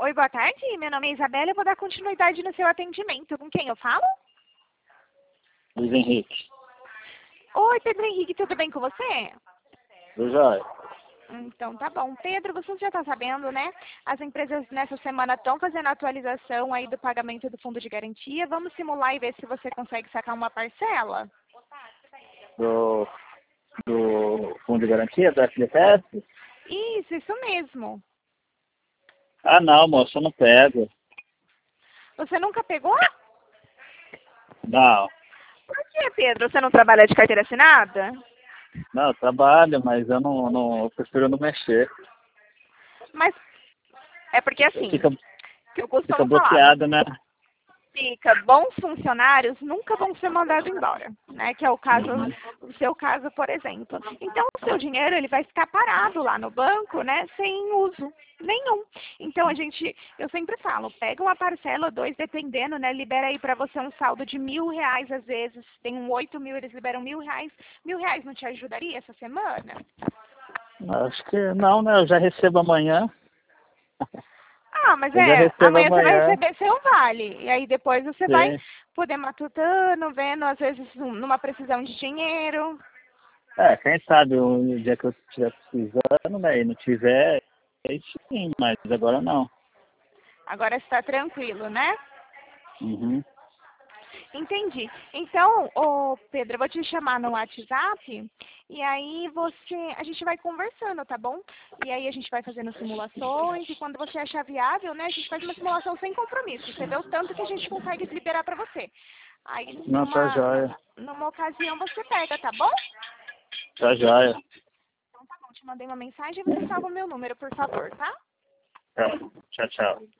Oi, boa tarde. Meu nome é Isabela. Eu vou dar continuidade no seu atendimento. Com quem eu falo? Luiz Henrique. Oi, Pedro Henrique. Tudo bem com você? Do Jóia. Então, tá bom. Pedro, você já está sabendo, né? As empresas nessa semana estão fazendo a atualização aí do pagamento do fundo de garantia. Vamos simular e ver se você consegue sacar uma parcela? Do Fundo de Garantia, do FGTS? Isso mesmo. Ah, não, moço, eu não pego. Você nunca pegou? Não. Por que, Pedro? Você não trabalha de carteira assinada? Não, eu trabalho, mas eu prefiro não mexer. Mas é porque assim, Fica, que eu fica costumo falar, bloqueado, né? fica, bons funcionários nunca vão ser mandados embora, né? Que é o caso, Uhum. o seu caso, por exemplo. Então, o seu dinheiro ele vai ficar parado lá no banco, né? Sem uso nenhum. Então, eu sempre falo, pega uma parcela ou dois, dependendo, né? Libera aí para você um saldo de R$ 1.000, às vezes tem um 8.000, eles liberam R$ 1.000. R$ 1.000 não te ajudaria essa semana? Acho que não, né? Eu já recebo amanhã. Ah, mas Eu já recebo amanhã você vai amanhã. receber seu vale. E aí depois você vai Sim. poder matutando, vendo, às vezes, numa precisão de dinheiro. É, quem sabe o dia que eu estiver precisando, né? E não tiver, aí sim, mas agora não. Agora está tranquilo, né? Uhum. Entendi. Então, ô Pedro, eu vou te chamar no WhatsApp e aí a gente vai conversando, tá bom? E aí a gente vai fazendo simulações e quando você achar viável, né, a gente faz uma simulação sem compromisso. Você vê o tanto que a gente consegue liberar para você. Aí Não, tá jóia. numa ocasião você pega, tá bom? Tá jóia. Então tá bom, te mandei uma mensagem e você salva o meu número, por favor, tá? Tá. Tchau, tchau.